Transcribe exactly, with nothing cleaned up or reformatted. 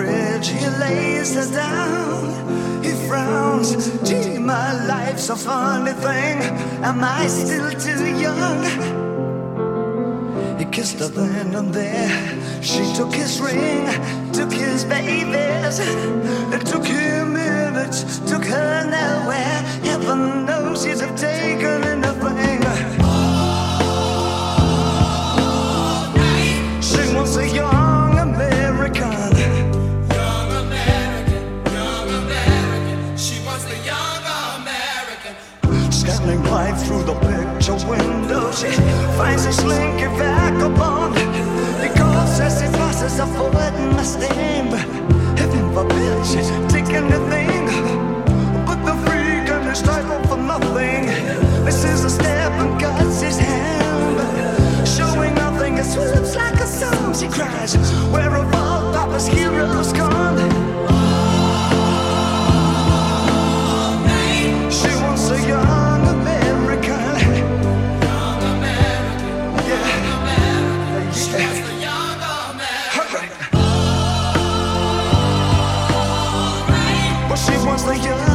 bridge, he lays her down. He frowns, gee, my life's a funny thing. Am I still too young? He kissed her then and there. She took his ring, took his babies. It took him minutes, took her nowhere. Heaven knows she'd have taken anything. She was a young American. Young American, young American. She was the young American. Scanning right through the picture window, she finds a slinky vagabond. He calls as he passes a Ford Mustang. Heaven forbid she's taking anything but the freak and his title for nothing. This is a step and cuts his hand, showing nothing. It swoops like a song. She cries, where have all Papa's heroes gone? She wants a young American. Young American, Yeah. young American. She Yeah. was the young American. Alright. Well, she wants the young